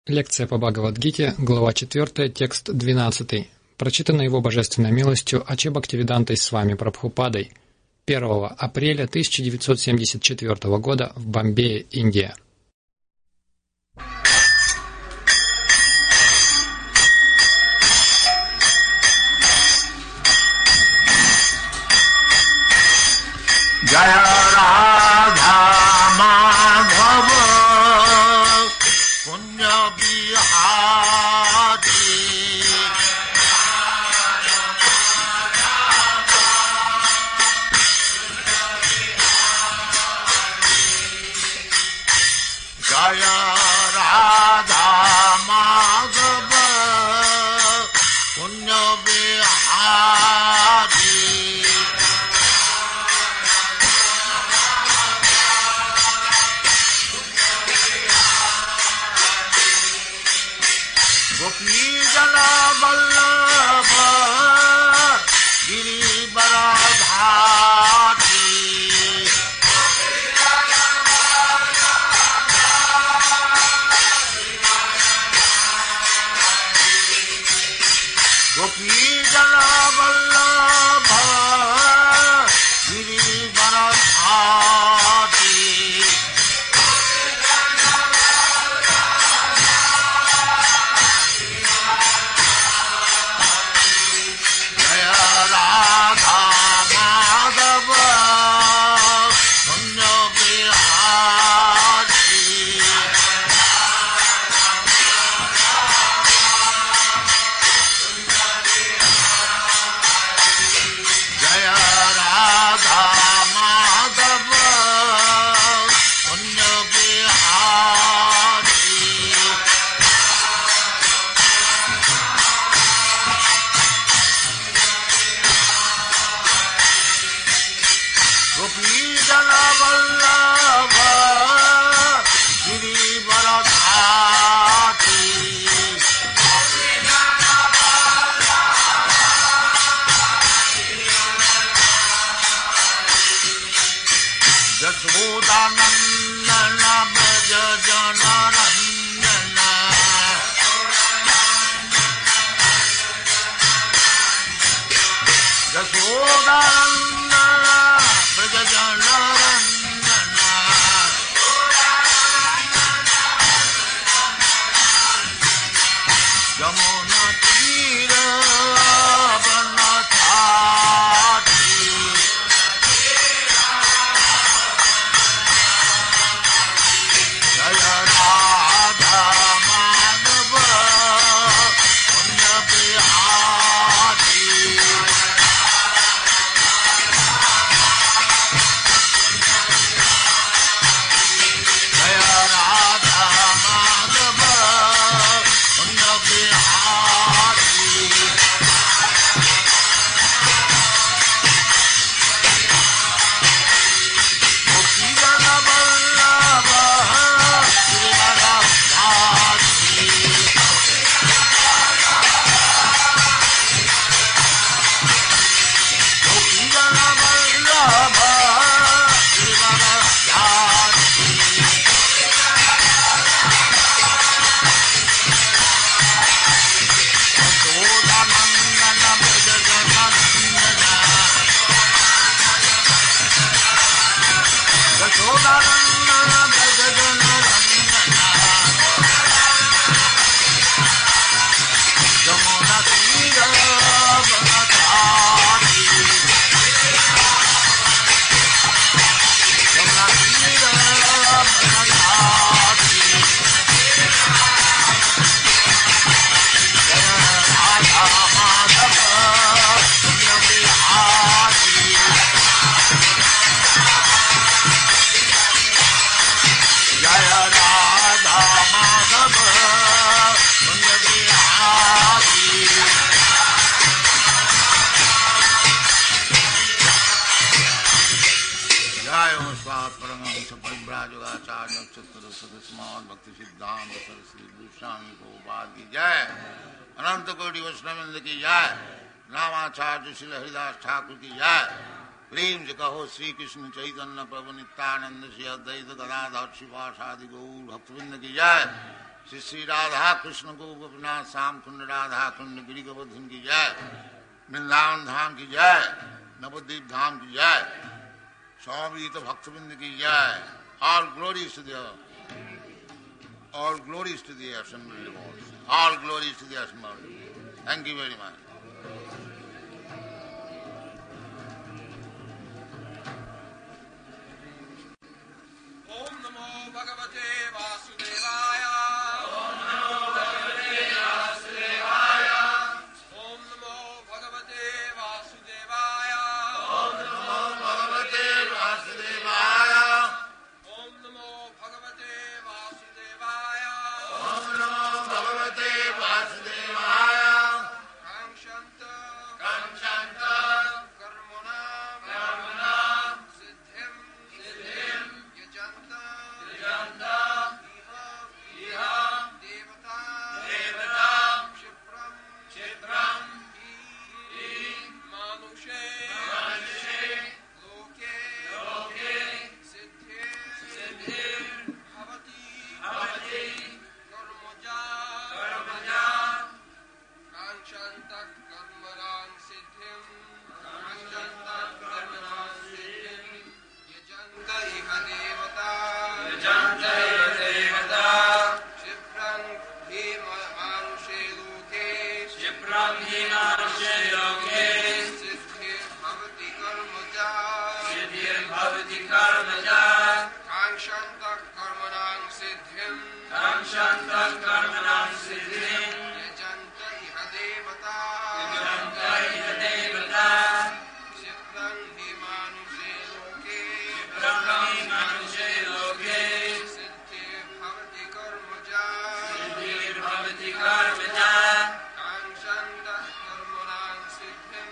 Лекция по Бхагавад-гите, глава 4, текст 12. Прочитана его божественной милостью Аче Бхактивидантой Свами Прабхупадой 1 апреля 1974 года в Бомбее, Индия. Jaya Radha Madhava Punya Bihari Jaya Radha Madhava Punya Bihari Gopijana Vallabha Girivaradhari Gopijana Vallabha Girivaradhari अनंत कोटि वैष्णववृंद की जय। रामाचार्य श्री हरिदास ठाकुर की जय। प्रेम से कहो श्री कृष्ण चैतन्य प्रभु नित्यानंद श्री अद्वैत गदाधर श्रीवासादि गौर भक्तवृंद की जय। Shri Radha Krishna Gopinath Sam Kund Radha Kund Giri Govardhan ki jai, Vrindavan Dham ki jai, Navadvip Dham ki jai, Swamita Bhaktavinda ki jai. All glories to the assembly lords. All glories to the assembly. Thank you very much. Om Namo Bhagavate Vasudevaya. Om Namo Bhagavate Vasudevaya. Om Namo Bhagavate Vasudevaya. Om Namo Bhagavate Vasudevaya. Om Namo Bhagavate Vasudevaya. Kamshanta Karmana Siddhim Yajanta Iha Devata Kshipram Manushe Loke Siddhir Bhavati Karmaja Kanchanta Karmarang Siddhim Yajanta Iha Devata Kshipram Hi Manushe Loke Siddhir Bhavati Karmaja Kanchanta Karmarang Siddhim Yajanta Iha Devata Kshipram Hi Manushe Loke Siddhir Bhavati Karmaja Kanchanta Karmarang Siddhim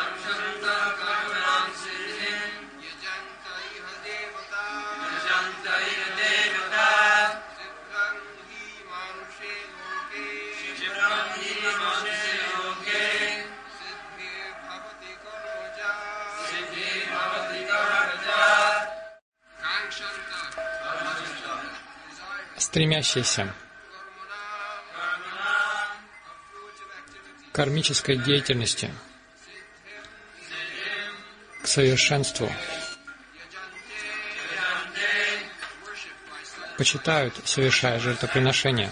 Yajanta Iha Devata Kshipram Hi Manushe Loke Siddhir Bhavati Karmaja Kanchanta Стремящийся к кармической деятельности, к совершенству, почитают, совершая жертвоприношения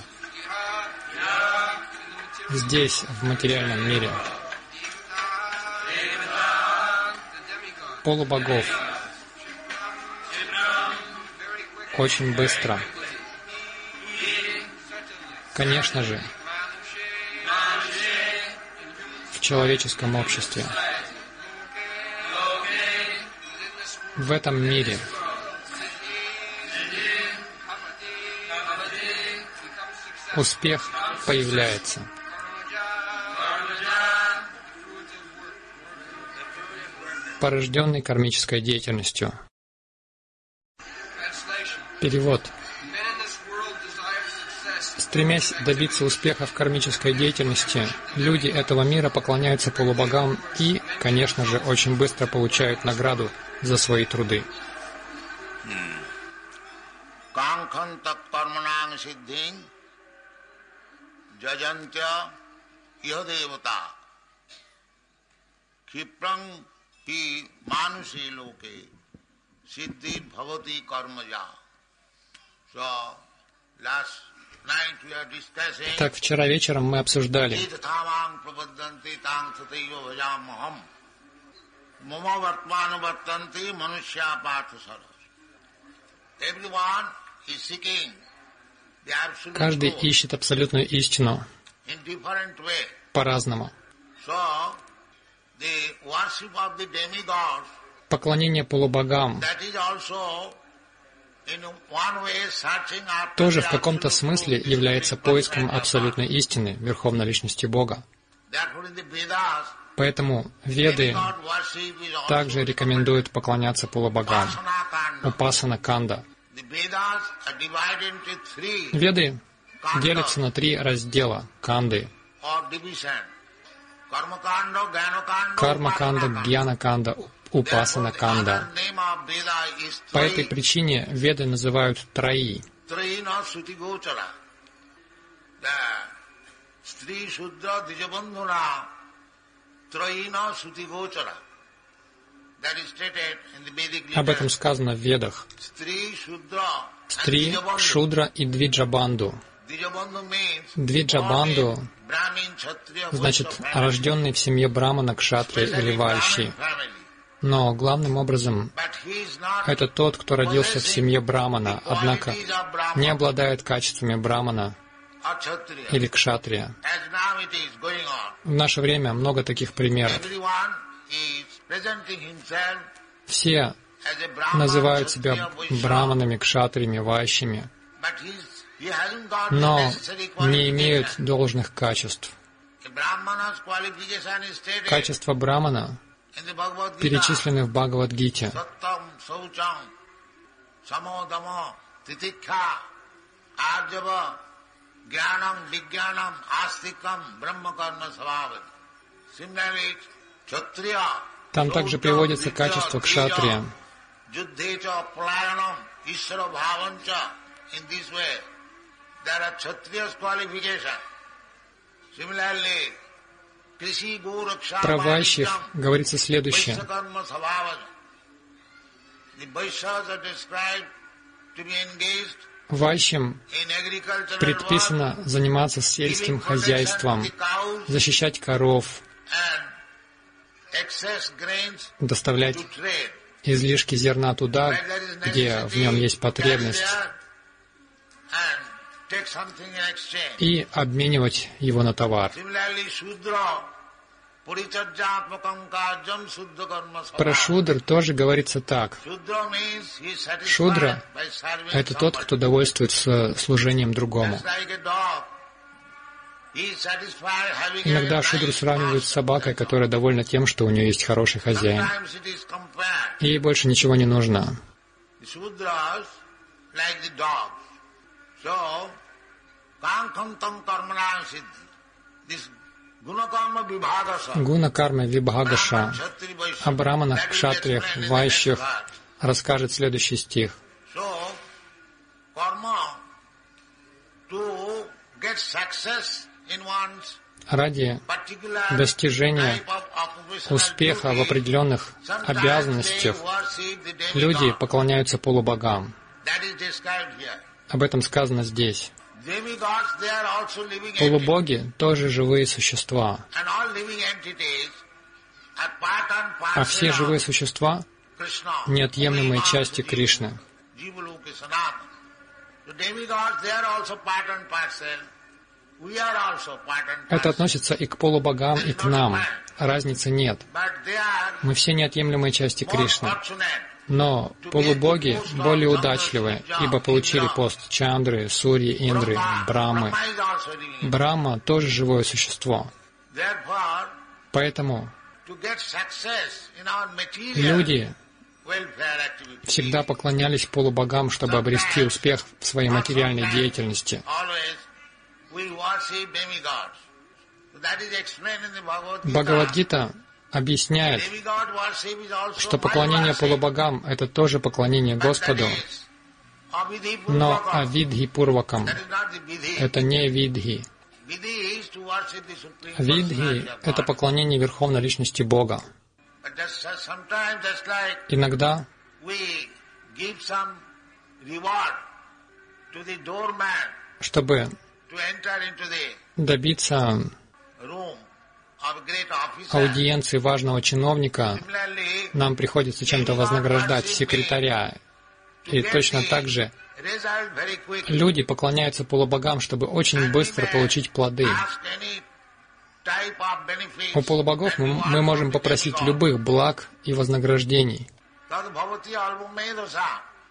здесь, в материальном мире, полубогов, очень быстро. Конечно же, в человеческом обществе, в этом мире успех появляется. Порожденный кармической деятельностью. Перевод. Стремясь добиться успеха в кармической деятельности, люди этого мира поклоняются полубогам и, конечно же, очень быстро получают награду за свои труды. Так, вчера вечером мы обсуждали, каждый ищет абсолютную истину по-разному. Поклонение полубогам тоже в каком-то смысле является поиском абсолютной истины, верховной личности Бога. Поэтому Веды также рекомендуют поклоняться полубогам. Упасана Канда. Веды делятся на 3 раздела Канды. Карма-канда, Гьяна-канда, Упасана-канда. По этой причине Веды называют Траи. Stri Shudra Dijabandhuna Trayina Suti Gochara. That is stated in the Vedic Об этом literature. сказано в Ведах. Stri Shudra and Стри, Dijabandhu. Шудра и Двиджабанду. Dijabandhu means Двиджабанду Brahmin, Kshatriya, значит Vaishya family. рожденный в семье Брамана, Кшатрия или Especially Вайши. Brahmin family. Но главным образом But he is not это тот, кто родился в семье Брамана, однако qualities of Brahman не обладает качествами Брамана or Kshatriya. или Кшатрия. As now it is going on. В наше время много таких примеров. Everyone is presenting himself Все as a Brahman, называют себя Kshatriya, Vaishya, браманами, кшатриями, вайщами, but he hasn't got the но necessary не имеют qualification. должных качеств. A Brahmana's qualification is stated Качества брамана in the Bhagavad Gita. перечислены в Бхагавад-гите. Sattam, Saucham, Samodama, Titikha, Arjava, Jnanam, Vijnanam, Astikam, Brahmakarma Savavati. Similarly, Kshatriya, Там также приводится качество кшатрия. Juddhecha, Palayanam, Ishvara Bhavancha. In this way, there are Kshatriya's qualification. Similarly, Krishi Goraksha Про вайщев говорится следующее. Vaishyakarma Savavati. The Vaishyas are described to be engaged Вайщам in agricultural предписано work, заниматься сельским giving хозяйством, protection to the cows защищать коров, and excess grains доставлять to trade. излишки зерна туда, Where there is где в нем есть necessity, потребность, carry there and take something in exchange. и обменивать его на товар. Similarly, Shudra, Purichajjatmakam Kajam Suddha Karma Про Svabha. шудр тоже говорится так. Shudra means he is satisfied Шудра by serving — это тот, somebody. кто довольствуется служением другому. Just like a dog. He is satisfied having Иногда a шудру nice сравнивают с master. собакой, которая довольна тем, что у нее есть хороший хозяин. Sometimes it is compared. Ей больше ничего не нужно. The Shudras like the dogs. So, Kankhantam Karmanam Siddhi. This Gunakarma Vibhagasa. Гуна карма вибхагаша Kshatri Vaishya. о браманах, кшатриях, That will be explained in the вайщах next verse. расскажет следующий стих. So, karma, to get success in one's Ради particular достижения type of occupational успеха в duty, определенных sometimes обязанностях they worship the demigod. люди поклоняются полубогам. That is described here. Об этом сказано здесь. Demigods, they are also living entities. Полубоги тоже живые существа, And all living entities are part and а все parcel живые of существа Krishna. — неотъемлемые Only части Vasudev, Кришны. Jivaluka Sanatana. The demigods, they are also part and parcel. We are also part and Это parcel. относится и к полубогам, и к нам. Разницы нет. But they are Мы все неотъемлемые части more Кришны. fortunate. Но полубоги более удачливы, ибо получили пост Чандры, Сурьи, Индры, Брамы. Brahma is also living. Брахма тоже живое существо. Therefore, Поэтому to get success in our material люди welfare activity, всегда поклонялись полубогам, чтобы обрести успех в своей материальной деятельности. always we worship demigods. So that is explained in the Bhagavad Gita. Бхагавад-гита объясняет, Demigod worship is also что my поклонение worship. полубогам — это тоже поклонение But that Господу, is avidhi но purvakam. авидхи пурвакам That is not the vidhi. — это не видхи. Vidhi is to worship the Supreme Видхи Personality of — это God. поклонение Верховной Личности Бога. But sometimes just like Иногда we give some reward to the doorman чтобы to enter into the добиться room of a great officer. аудиенции важного чиновника, Similarly, нам приходится чем-то вознаграждать секретаря. И точно так же result very quickly. люди поклоняются полубогам, чтобы очень быстро получить плоды. Ask any type of benefits У полубогов that we мы want можем from the попросить demigod. любых благ и вознаграждений. Tad bhavati albumedasa.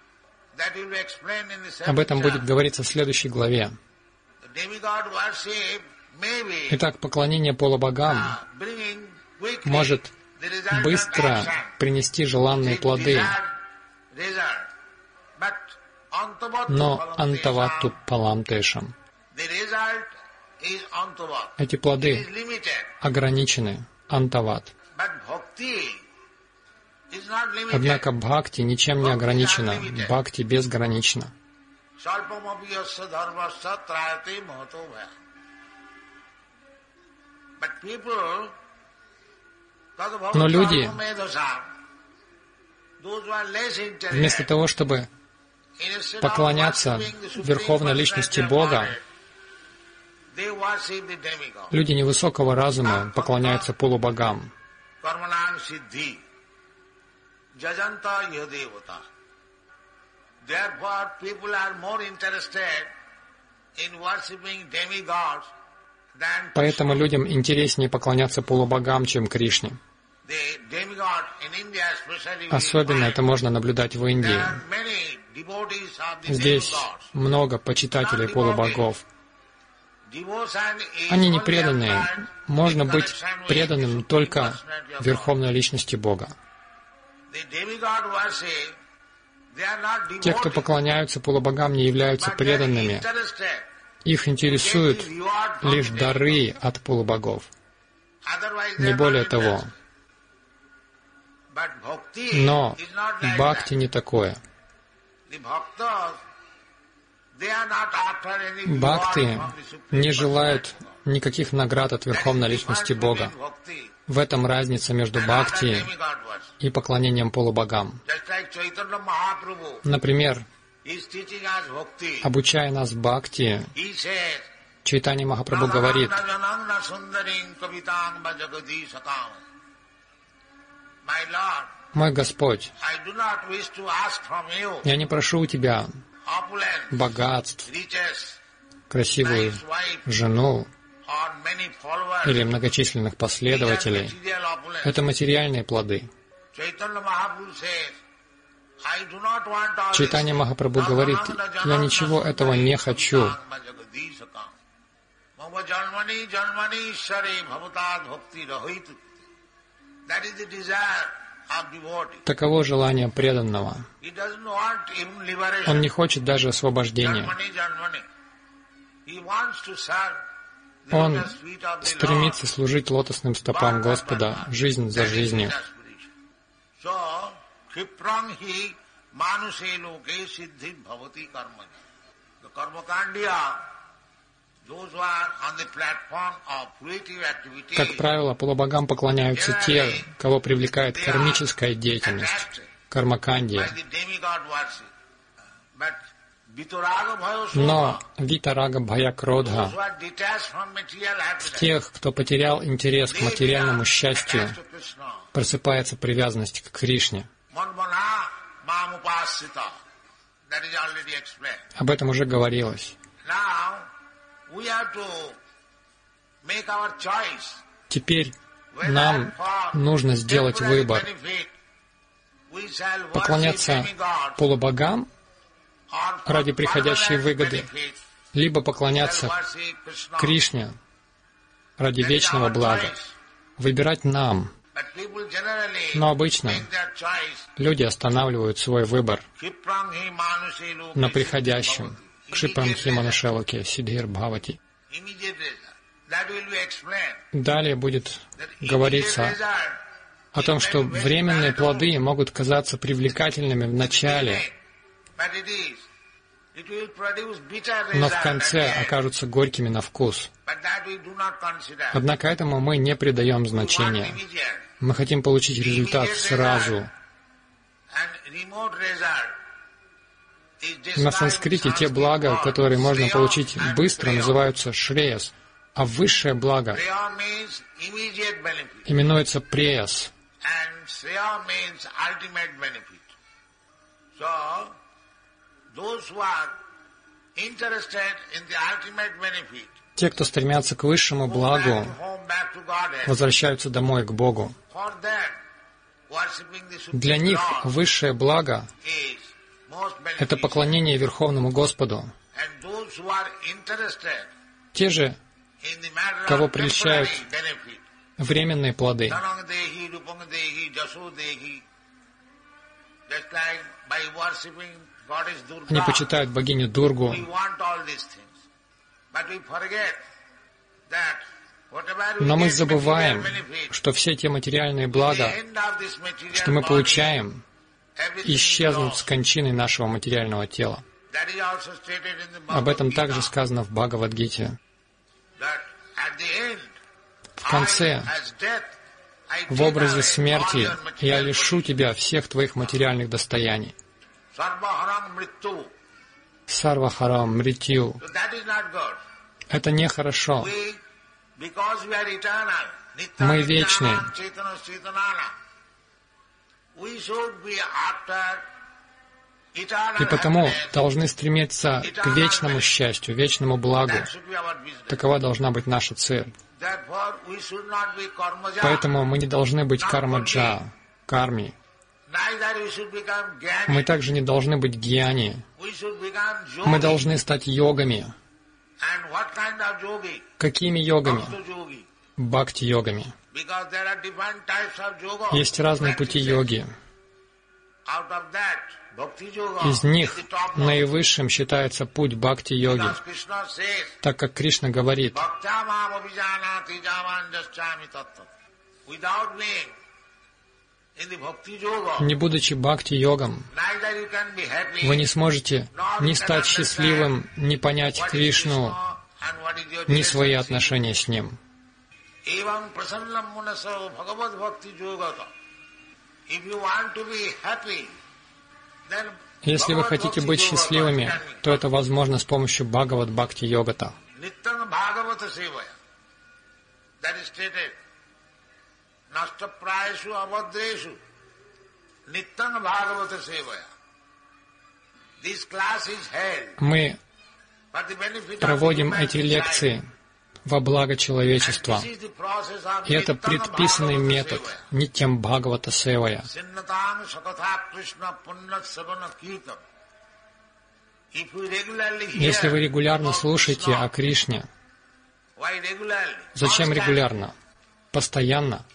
That will be explained in the seventh Об этом будет chapter. говориться в следующей главе. The demigod worship may be Итак, поклонение полубогам bringing quickly может the result of быстро action. принести желанные The плоды, desired result. But antavattu но phalam антаватту tesam. палам тэшам. The result is antavat. Эти It плоды is limited. ограничены, антават. But bhakti is not limited. Однако бхакти ничем не ограничена, бхакти безгранична. Salpamapi yasya dharmasya trayate mahato bhaya. Но люди, вместо того, чтобы поклоняться верховной личности Бога, люди невысокого разума поклоняются полубогам. Поэтому людям интереснее поклоняться полубогам, чем Кришне. Особенно это можно наблюдать в Индии. Здесь много почитателей полубогов. Они не преданные. Можно быть преданным только верховной личности Бога. Те, кто поклоняются полубогам, не являются преданными. Их интересуют лишь дары от полубогов. Не более того. Но бхакти не такое. Бхакти не желают никаких наград от верховной личности Бога. В этом разница между бхакти и поклонением полубогам. Например, обучая нас бхакти, Чайтанья Махапрабху говорит: «Мой Господь, я не прошу у Тебя богатств, красивую жену или многочисленных последователей. Это материальные плоды». Чайтанья Махапрабху говорит: «Я ничего этого не хочу. Таково желание преданного. Он не хочет даже освобождения. Он стремится служить лотосным стопам Господа жизнь за жизнью. Как правило, полубогам поклоняются те, кого привлекает кармическая деятельность, кармакандия. Но витарага бхая кродха в тех, кто потерял интерес к материальному счастью, просыпается привязанность к Кришне. Об этом уже говорилось. Теперь нам нужно сделать выбор: поклоняться полубогам ради приходящей выгоды, либо поклоняться Кришне ради вечного блага. Выбирать нам. Но обычно люди останавливают свой выбор на приходящем. Кшипрамхи Манушелоке Сидхир Бхавати. Далее будет говориться о том, что временные плоды могут казаться привлекательными в начале, но в конце окажутся горькими на вкус. Однако этому мы не придаем значения. Мы хотим получить результат сразу. На санскрите те блага, которые можно получить быстро, называются шреяс, а высшее благо именуется преяс. Те, кто стремятся к высшему благу, возвращаются домой к Богу. Для них высшее благо — это поклонение Верховному Господу. Те же, кого прельщают временные плоды, они почитают богиню Дургу, но мы забываем, что все те материальные блага, что мы получаем, исчезнут с кончиной нашего материального тела. Об этом также сказано в Бхагавад-гите. В конце, в образе смерти, я лишу тебя всех твоих материальных достояний. Сарвахарам мритью. Это нехорошо. Мы вечны. И потому должны стремиться к вечному счастью, вечному благу. Такова должна быть наша цель. Поэтому мы не должны быть кармаджа, карми. Мы также не должны быть гьяни. Мы должны стать йогами. Какими йогами? Бхакти-йогами. Есть разные пути йоги. Из них наивысшим считается путь бхакти-йоги, так как Кришна говорит: не будучи бхакти-йогом, вы не сможете ни стать счастливым, ни понять Кришну, ни свои отношения с Ним. Если вы хотите быть счастливыми, то это возможно с помощью Бхагават-бхакти-йогата. Мы проводим эти лекции во благо человечества. И это предписанный метод Нитьям Бхагавата Севая. Если вы регулярно слушаете о Кришне, зачем регулярно? Постоянно.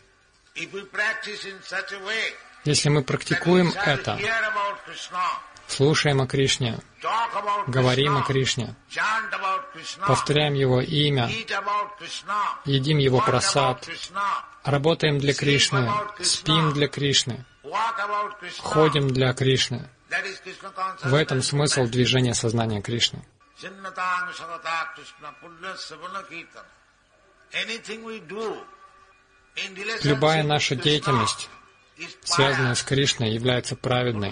Если мы практикуем это, слушаем о Кришне, говорим о Кришне, повторяем Его имя, едим Его прасад, работаем для Кришны, спим для Кришны, ходим для Кришны. В этом смысл движения сознания Кришны. Любая наша деятельность, связанная с Кришной, является праведной.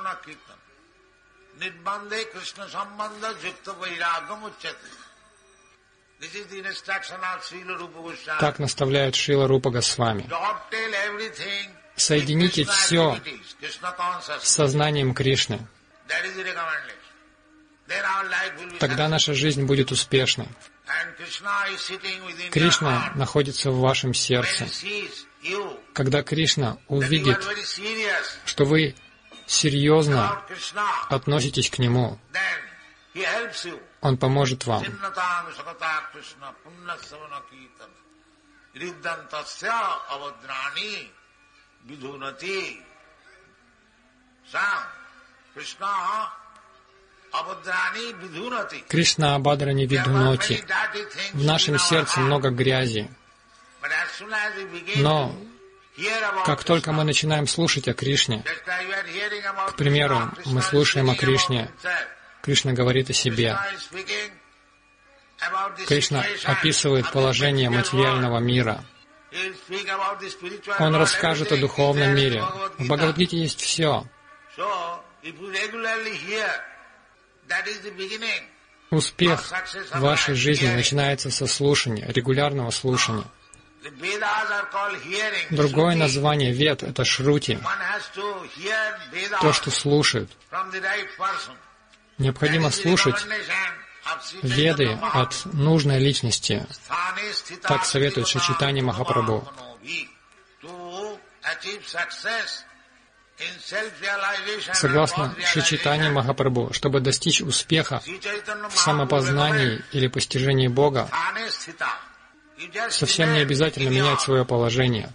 Так наставляет Шрила Рупа Госвами. Соедините все с сознанием Кришны. Тогда наша жизнь будет успешной. Кришна находится в вашем сердце. Когда Кришна увидит, что вы серьезно относитесь к Нему, Он поможет вам. Кришна Абадрани Видуноти. В нашем сердце много грязи. Но как только мы начинаем слушать о Кришне, к примеру, мы слушаем о Кришне, Кришна говорит о себе. Кришна описывает положение материального мира. Он расскажет о духовном мире. В Бхагавад-гите есть все. Успех в вашей жизни начинается со слушания, регулярного слушания. Другое название Вед — это Шрути, то, что слушают. Необходимо слушать Веды от нужной личности. Так советует Шри Чайтанья Махапрабху. Согласно Шри Чайтанье Махапрабху, чтобы достичь успеха в самопознании или постижении Бога, совсем не обязательно менять свое положение.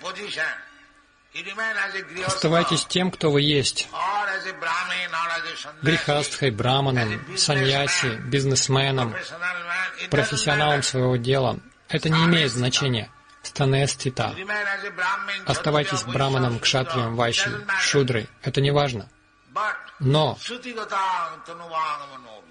Оставайтесь тем, кто вы есть. Грихастхой, браманом, саньяси, бизнесменом, профессионалом своего дела. Это не имеет значения. Станестита. Оставайтесь браманом, кшатрием, вайшей, шудрой. Это не важно. Но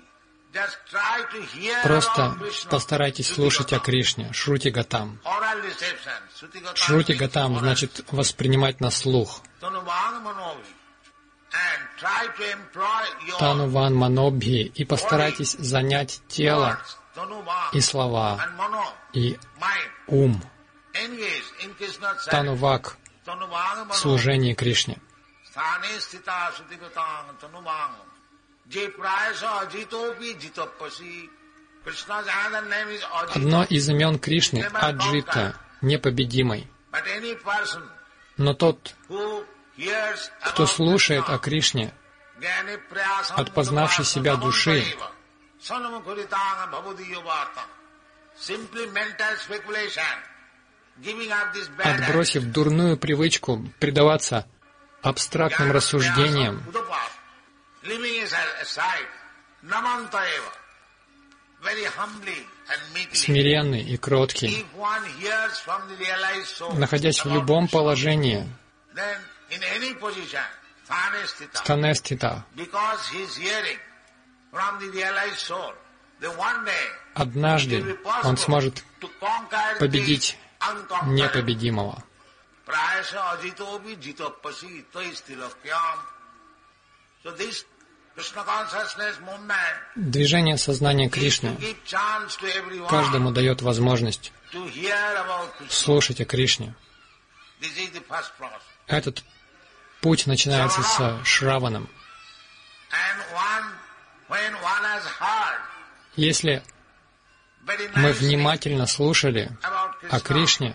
Just try to hear Просто about Krishna. постарайтесь слушать о Кришне, Шрути Гатам. Oral reception. Shruti Шрути Gata Гатам means значит воспринимать на слух. Tanuvang Manovi. And try to employ your Тануван Манобхи. И постарайтесь занять тело words, Tanuvang и слова, and Mano, и mind, ум, engage in Krishna's service. Танувак Tanuvang в Mano. служении Кришне. Sthane sthita Shruti-gatang Tanuvang. Je prayasa ajitopi jitapasi. Krishna's another name is Ajita. Одно из имен Кришны — Аджита, непобедимый. But any person Но тот, who hears кто about слушает Krishna, о Кришне, Jnani prayasam от познавшей себя души, Namantaiva, Sanamukhuritanga Bhavadiyo Varta. Simply mental speculation, giving up this bad отбросив дурную привычку предаваться абстрактным рассуждениям, living aside, Namantaiva, very humbly and meekly. смиренный и кроткий, If one hears from the realized soul, находясь в about любом Krishna, положении, then in any position, Thanestita, Танестита, because he is hearing from the realized soul, then one day однажды it will be он possible сможет to conquer победить the unconquerable. непобедимого. Prayasa ajitopi jitopasi toistilokyam. So this Krishna consciousness movement Движение сознания is to Кришны give chance to everyone каждому дает возможность to hear about Krishna. слушать о Кришне. This is the first process. Этот путь начинается с Шраваном. And when one has heard Если very мы nicely внимательно слушали about о Krishna, Кришне,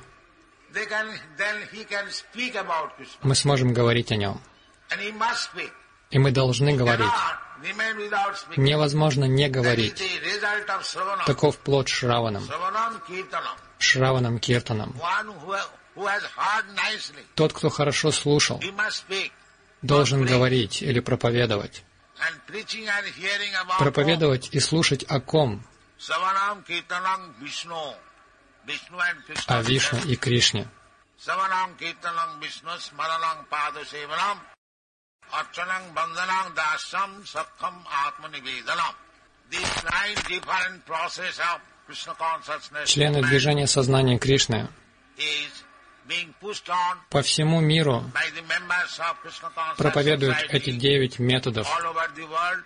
then he can speak about Krishna. мы сможем говорить о нем. And he must speak. И мы должны говорить. Cannot remain without speaking. Невозможно не That is говорить. the result of Sravanam. Таков плод Шраваном. Sravanam Kirtanam. Шраваном Киртаном. One who has heard nicely, Тот, кто хорошо слушал, he must speak. должен говорить или проповедовать. And preaching and hearing about Проповедовать и слушать о ком? Sravanam Kirtanam Vishnu. Vishnu and Krishna. О Вишну и Кришне. Sravanam Kirtanam Vishnu Smaranam Pada Sevanam Archanam Bandhanam Dasam Sakham Atma Nivedanam. These 9 different processes of Krishna consciousness Члены движения сознания Кришны is being pushed on по всему миру by the members of Krishna consciousness проповедуют society эти 9 методов. all over the world.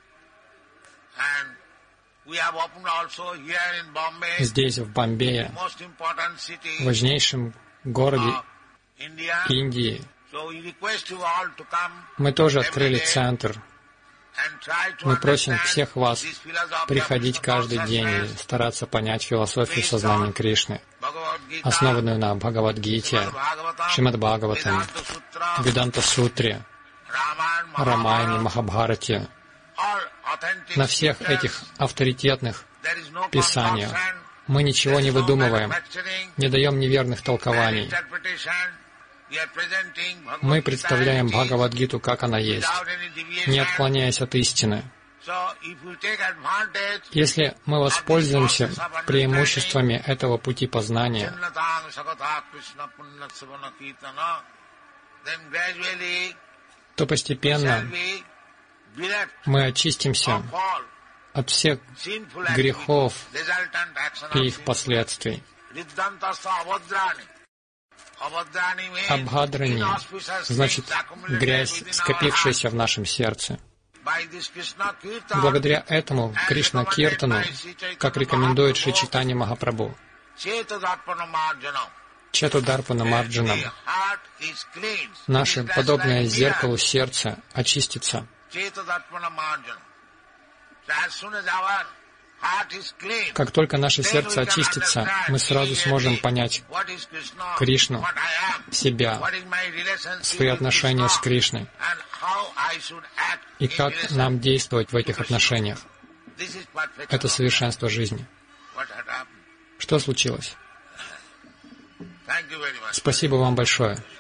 And we have opened also here in Bombay, Здесь, в Бомбее, most important city важнейшем городе of India. Индии, So we request you all to come мы тоже every открыли day центр. and try to Мы просим understand всех вас this philosophy of приходить Krishna каждый день и consciousness, стараться понять философию сознания Кришны, Bhagavad Gita, основанную на Бхагавад-гите, Bhagavatam, Шримад Бхагаватам, Vedanta Sutra, Веданта-сутре, Ramayana, Рамайне, Mahabharata, Махабхарате, all authentic на всех scriptures. этих авторитетных There is no писаниях. concoction, Мы ничего не выдумываем, manufacturing, не даем неверных толкований. interpretation. We are presenting Bhagavad Мы Gita представляем as it is, Бхагавад-гиту, как она есть, without any deviation. не отклоняясь от истины. So if you take advantage Если мы воспользуемся преимуществами этого пути познания, Chinnatang Sakatha Krishna Punnatsavana Kirtana, then gradually то shall постепенно be bereft мы очистимся of all от всех sinful грехов activities, resultant action и of их sin. последствий. Riddhantasta avadhrani. Avadhrani means Абхадрани inauspicious значит things accumulated грязь, within our скопившаяся heart. в нашем сердце. By this Krishna Kirtan, Благодаря этому Кришна Киртану, как рекомендует Шри Чайтанья Махапрабху, Chetadarpana Marjanam, Чету Дарпана Марджанам, the heart is cleansed. наше It is just подобное like зеркалу сердца очистится. Chetadarpana Marjanam. So as soon as our heart is clean, Как только наше сердце очистится, мы сразу сможем понять what is Krishna, Кришну, what I am, себя, what is my relationship свои with отношения с Krishna, Кришной, and how I should act и in как relation нам действовать в этих to Krishna. отношениях. This is perfection Это of совершенство жизни. what had happened. Что случилось? Thank you very much. Спасибо вам большое.